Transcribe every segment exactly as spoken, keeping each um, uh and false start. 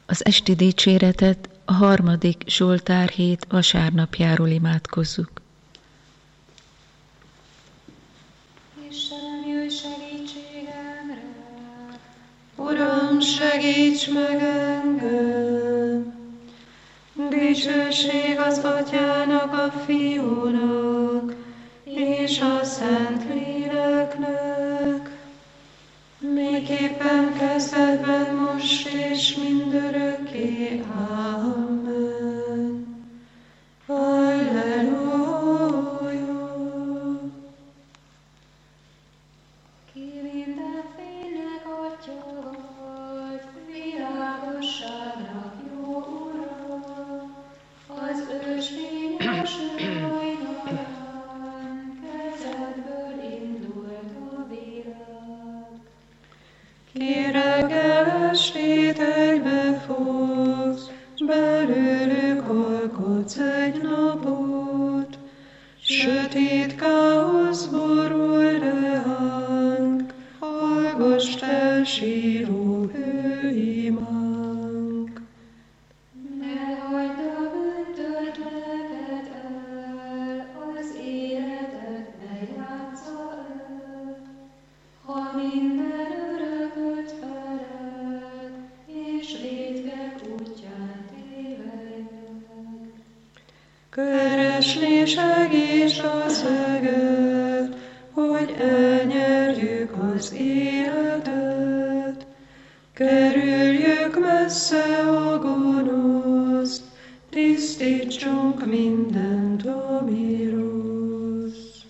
Az esti dicséretet a harmadik Zsoltárhét vasárnapjáról imádkozzuk. Istenem, jöjj segítségemre! Uram, segíts meg engem! Dicsőség az Atyának, a Fiúnak és a Szentléleknek, miképpen kezdetben, most és mindörökké. Amen. Halleluja! Ki minden fénynek Atya vagy, világosságnak jó Ura, az ősfényes hajnalán kezdetből indult a világ. Ki reggel estét egybefogsz, belőlük alkotsz egy napot, sötét káosz borul ránk, hallgass fel síró hőimánk. Ne hagyd a bűntörtleket el, az életet ne játsza el, ha minden örököt felel, és vétkek útján tévednek. Keresni segíts a szöget, hogy elnyerjük az életet. Kerüljük messze a gonoszt, tisztítsunk mindent, ami rossz.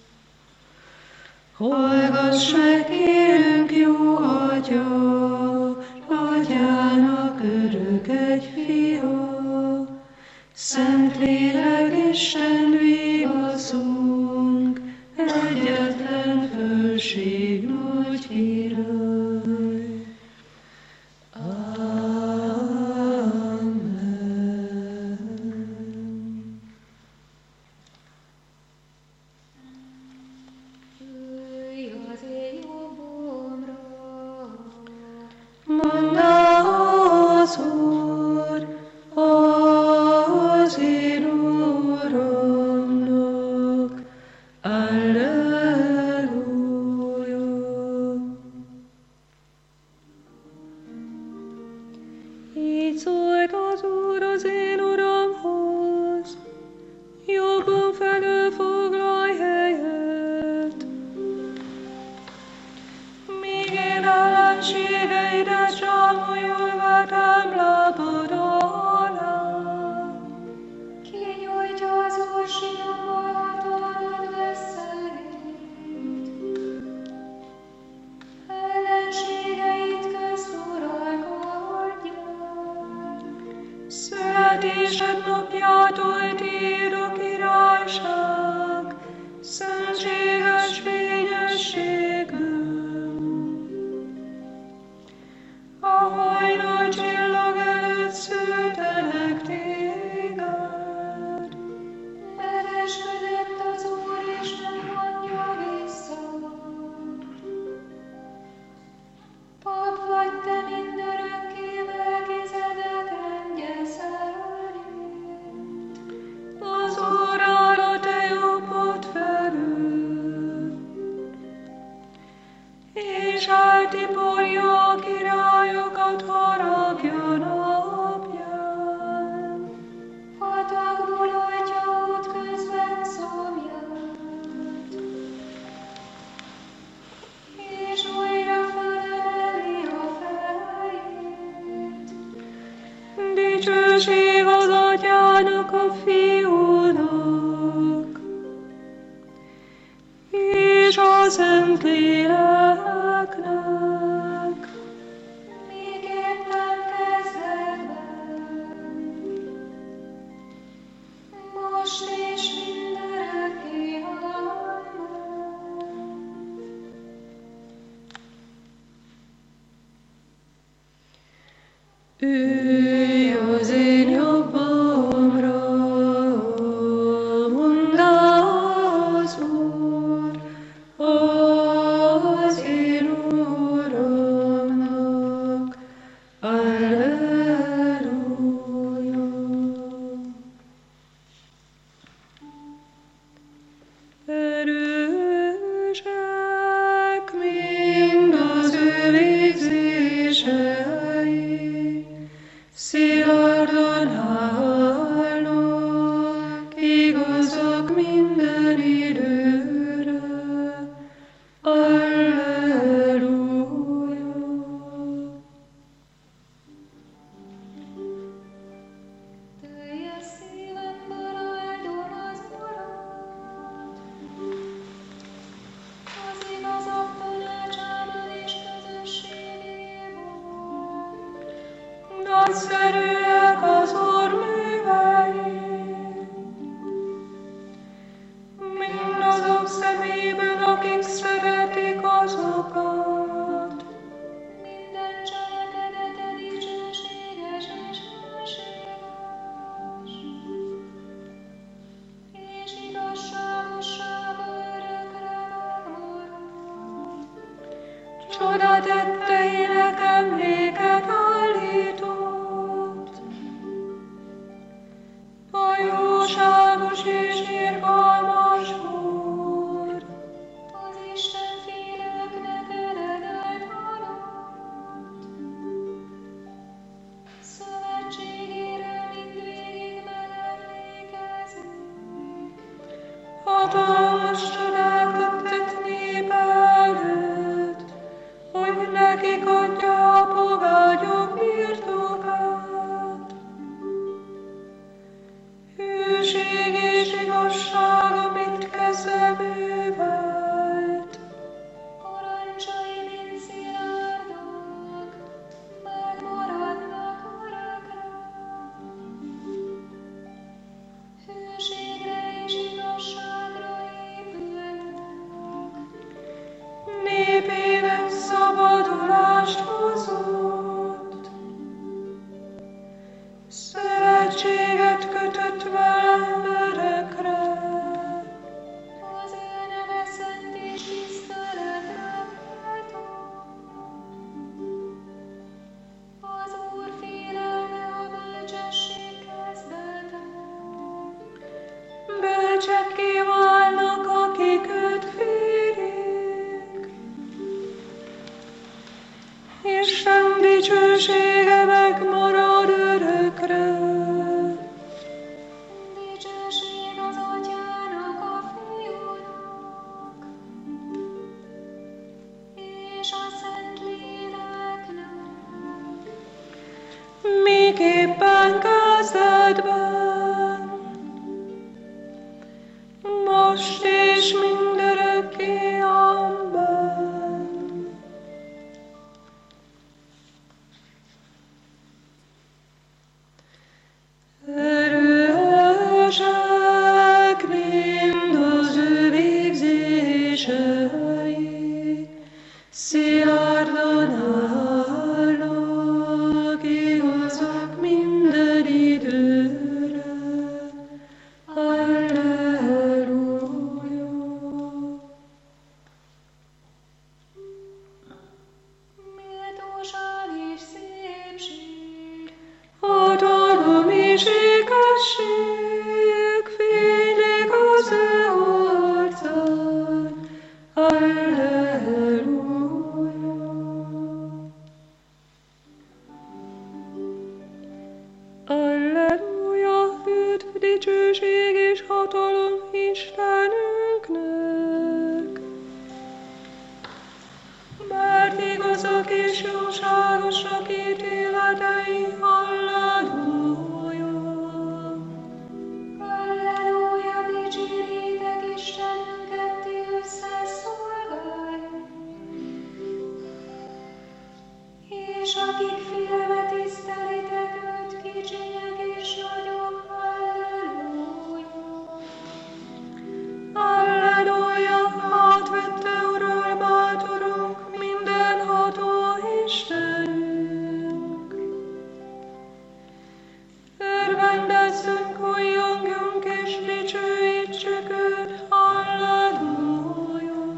Hallgass meg, kérünk, jó Atya, Atyának örök egy fia, Szentlélek Isten vigaszunk, egyetlen fölség nagy király. Amen. Ülj az én jobbomra, mondta az Úr, az én Uramnak. Alleluja. Így szólt az Úr az én Uramhoz, jobbom felől foglalj helyet. Míg én ellenségeidet csámolva támlábad alá. Kinyújtja az Úr Sionból hatalmad veszelét. Ellenségeit közt uralkodják. Születésed napjától tiéd a királyság, szentséges fényességünk. A hajnal csillag előtt szültelek téged. Megeskedett az Úr, és nem mondja vissza. Pap vagy te mindörökké, Melkisedek rendje szerint. Az Úr áll a te jobbod felül, és eltiporja a királyokat haragja napján. Hatagból oldja útközben szomját, és újra felemeli a fejét. Dicsőség az Atyának, a Fiúnak, és a Szentléleknek, miképpen kezdetben, most és mindörökké. Amen. Ülj az én jobbomra, mondta az Úr, az én Uramnak. Alleluja. nagyszerűek az Úr művei, mindazok szemében, akik szeretik azokat. Minden cselekedete dicsőséges és hűséges, és igazságossága örökre megmarad. Csoda tetteinek emléket állított, a jóságos és irgalmas Úr. Az Isten félőknek eredet adott, szövetségére mindvégig megemlékezik. Hatalmas csodákat tett népe előtt, hogy nekik adja a pogányok birtokát. Hűség és igazság, amit keze művelt, Parancsai mind szilárdak, megmaradnak örökre. Hűségre és igazságra épülnek, népének szabadulást hozott. Szövetséget kötött velem örökre, az ő neve szent és tiszteletre méltó. Az Úr félelme a bölcsesség kezdete, bölcsekké válnak, akik őt félik. Isten dicsősége megmarad örökre. dicsőség az Atyának, a Fiúnak, és a Szentléleknek, Miképpen kezdetben, most és mindörökké, Amen. Erősek mind az ő végzései, szilárdan állnak, igazak minden időre. Alleluja. méltóság és szépség, Hatalom és ékesség fénylik az ő arcán. Alleluja. Alleluja, üdv, dicsőség és hatalom Istenünknek. Mert igazak és jóságosak ítéletei, Alleluja. Alleluja, dicséritek Istenünket, ti összeszolgálj, és akik félve tisztelitek őt, kicsinyek és nagyok, Alleluja. Alleluja, átvette uralmát, Urunk, mindenható Istenünk. Örvendezzünk, újjongjunk és dicsőítsük őt, Alleluja.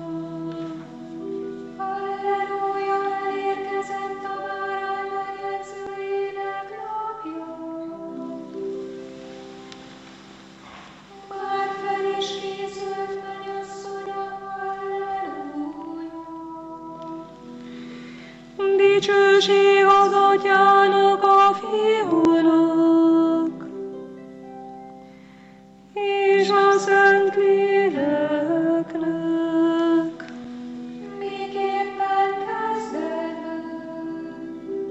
Alleluja, elérkezett a bárány megjegyzőjének napja. Már fel is készült mennyasszonya, Alleluja. Dicsőség az Atyának, a Fiúnak, és a Szentléleknek. Miképpen kezdetben,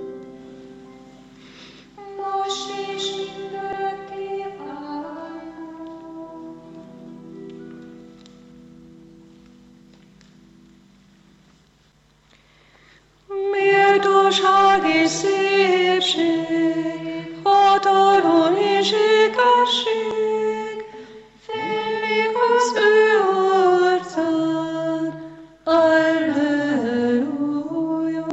most és mindörökké, Amen. Méltóság dicsőségesség, félik az ő arcán. Alleluja!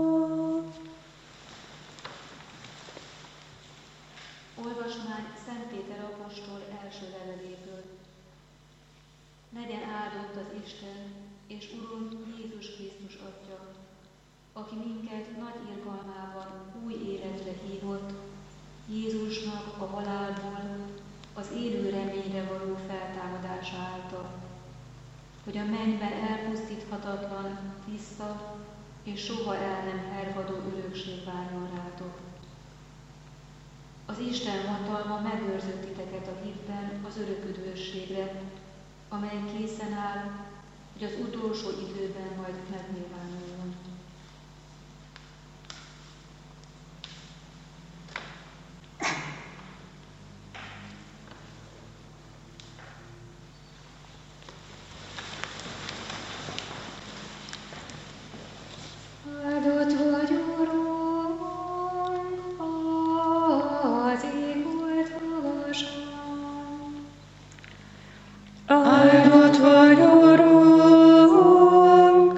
Olvasmány Szent Péter apostol első leveléből. Legyen áldott az Isten és Urunk Jézus Krisztus Atya, aki minket nagy irgalmával új életre hívott, Jézusnak a halálból, az élő reményre való feltámadása által, hogy a mennyben elpusztíthatatlan, tiszta és soha el nem hervadó örökség várjon rátok. Az Isten hatalma megőrzött titeket a hitben az örök üdvösségre, amely készen áll, hogy az utolsó időben majd megnyilvánuljon. Áldott vagy, Urunk, az ég volt magasan. Áldott vagy, Urunk,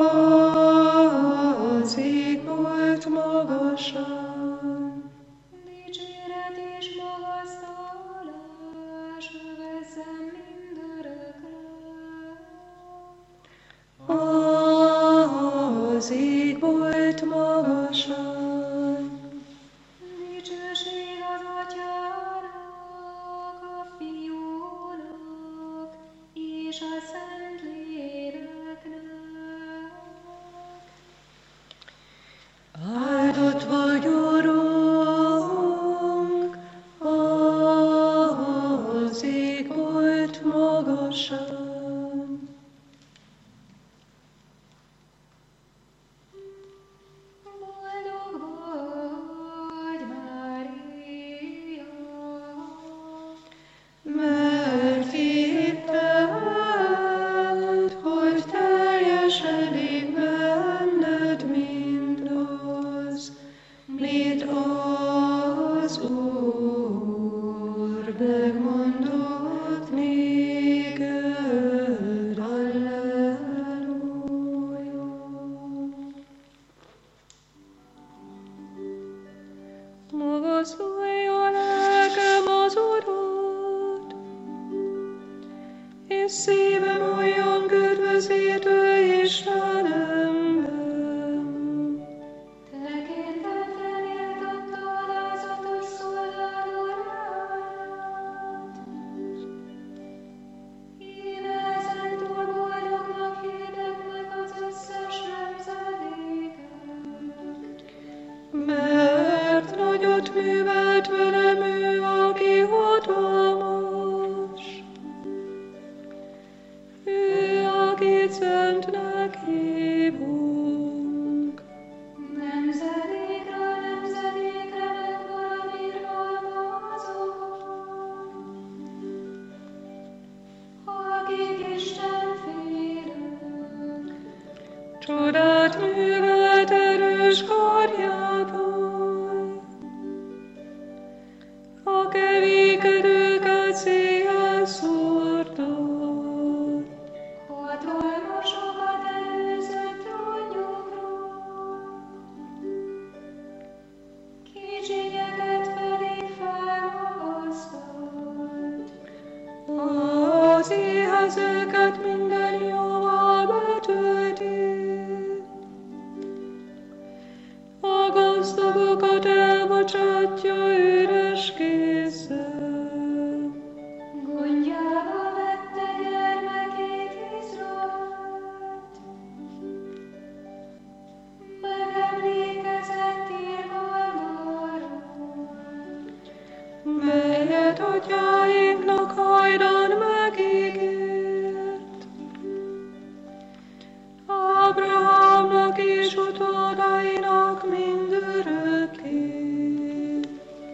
az ég volt magasan. Dicséret és magasztalás övezzem mindörökre. Az ég volt magasan. Dicsőség az Atyának, a Fiúnak és a Szentléleknek. Áldott vagy, Urunk, az ég volt magasan. Boldog vagy, Mária, Mert hitted, hogy teljesedik benned mindaz, mit az Úr megmondott néked. Alleluja! Magasztalj a lelkem az Urat, és szívem olyan üdvözítő Istenemben. tekintetlen éltett alázatos szolgálatát. Íme ezentúl boldognak hirdetnek az összes nemzedékek. Mert nagyot művelt velem ő, aki hatalmas. Ő, akit szentnek hívunk. Nemzedékről nemzedékre megmarad irgalmazó, akik Isten félők. Csodát művelt erős karjával. A kevékedőket széjjel szórta. Hatalmasokat előzött trónjukról, kicsinyeket pedig felmagasztalt. Az éhezőket minden jóval betölti. A gazdagokat elbocsátja üres kézzel. Gondjába vette gyermekét Izraelt, megemlékezett irgalmáról. Melyet atyáinknak hajdan megígért. Ábrahámnak és utódainak mindörökké.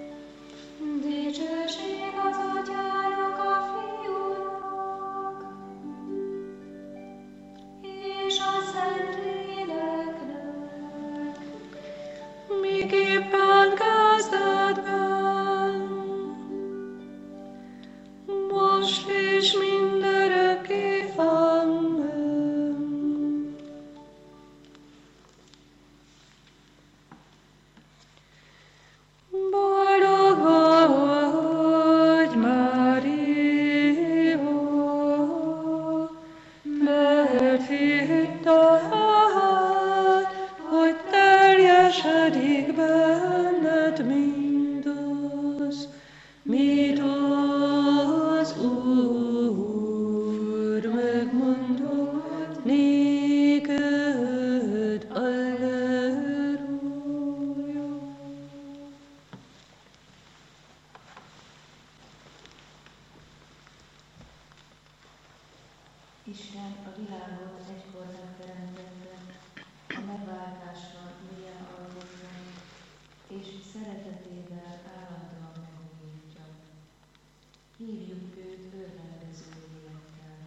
Isten a világot egykor megteremtette, a megváltásra mélyen alkotta, és szeretetével állandóan megújítja. Hívjuk őt örvendező lélekkel.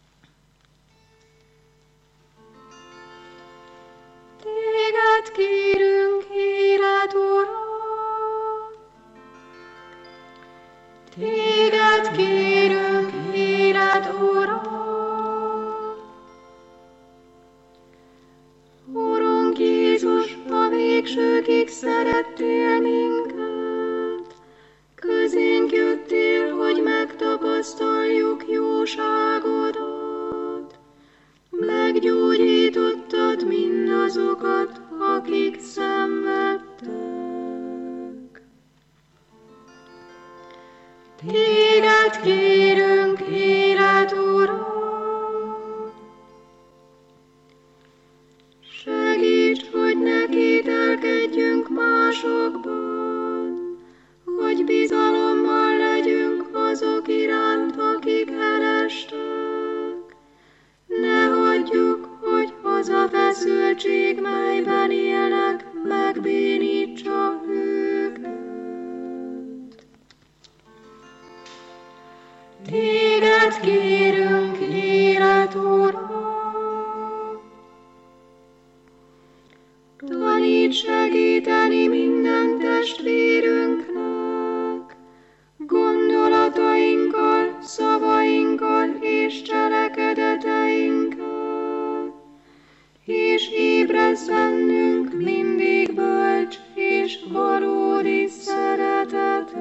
Téged kérünk, élet Uram! Téged kérünk, élet Uram! Urunk Jézus, a végsőkig szerettél minket, közénk jöttél, hogy megtapasztaljuk jóságodat. Meggyógyítottad mindazokat, akik szenvedtek. Téged kérünk, élet Uram! Segíts, hogy ne kételkedjünk másokban, hogy bizalommal legyünk azok iránt, akik elestek. Ne hagyjuk, hogy az a feszültség, melyben élnek, megbénítsa őket. Téged kérünk, élet Uram! Taníts segíteni minden testvérünknek, gondolatainkkal, szavainkkal és cselekedeteinkkel, és ébrezz bennünk mindig bölcs és valódi szeretetet.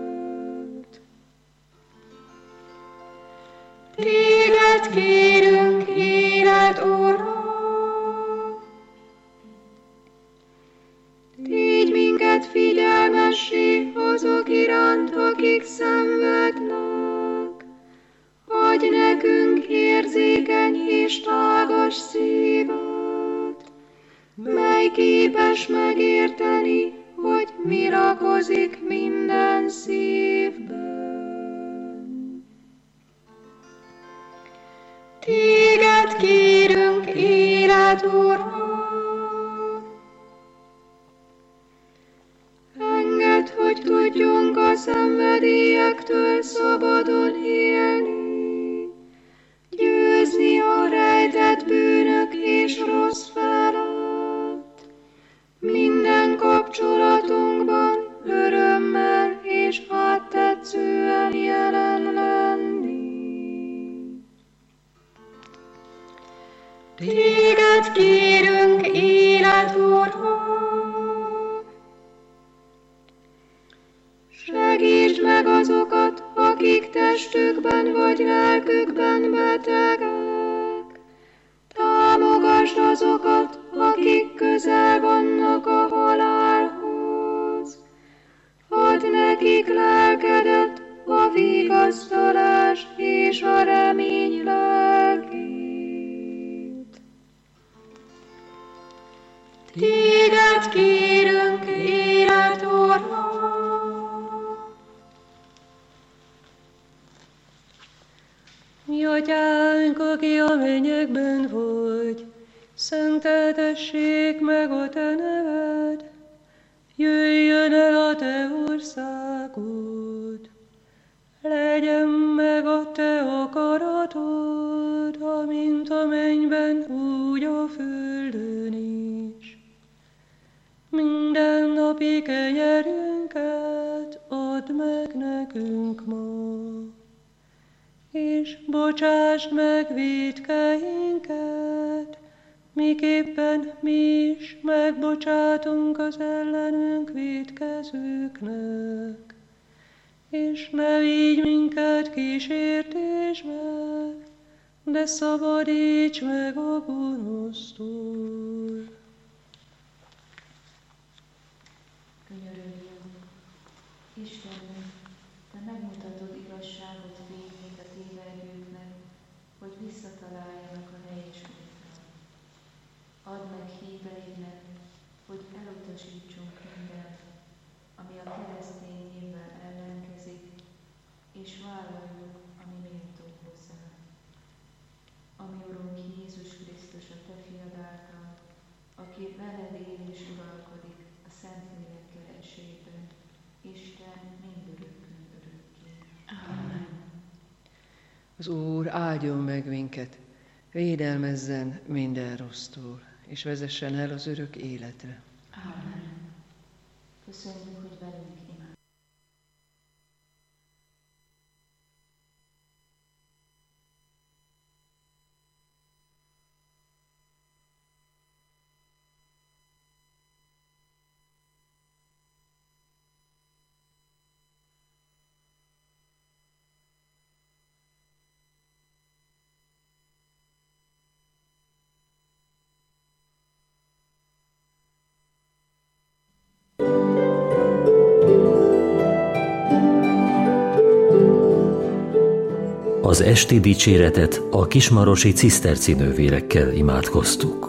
Téged kérünk, élet Uram! Tégy minket figyelmessé azok iránt, akik szenvednek. Adj nekünk érzékeny és tágas szívet, mely képes megérteni, hogy mi rakozik minden szívben. Téged kérünk, élet Uram! Engedd, hogy tudjunk a szenvedélyektől szabadon élni, győzni a rejtett bűnök és rossz felett, minden kapcsolatunkban örömmel és áttetszően jelen lenni. Téged kérünk, élet Uram! Segítsd meg azokat, akik testükben vagy lelkükben betegek. Támogasd azokat, akik közel vannak a halálhoz. Add nekik lelkedet, a vigasztalás és a remény lelkét. Téged kérünk, élet Uram! Mi atyánk, aki a mennyekben vagy, szenteltessék meg a te neved, jöjjön el a te országod, legyen meg a te akaratod, amint a mennyben, úgy a földön is. Minden napi kenyerünket add meg nekünk ma, és bocsásd meg vétkeinket, miképpen mi is megbocsátunk az ellenünk vétkezőknek. És ne vigy minket kísértésbe, de szabadíts meg a gonosztól. Könyörögjünk, Istenünk, te megmutatod igazságot fényét a tévegőknek, hogy visszataláljanak a helyes útra. Add meg híveidnek, hogy elutasítsunk mindent, ami a keresztény névvel ellenkezik, és vállaljuk, ami méltó hozzá. Az Úr áldjon meg minket, védelmezzen minden rossztól, és vezessen el az örök életre. Amen. Köszönjük, hogy velünk imádkozol. Az esti dicséretet a kismarosi ciszterci nővérekkel imádkoztuk.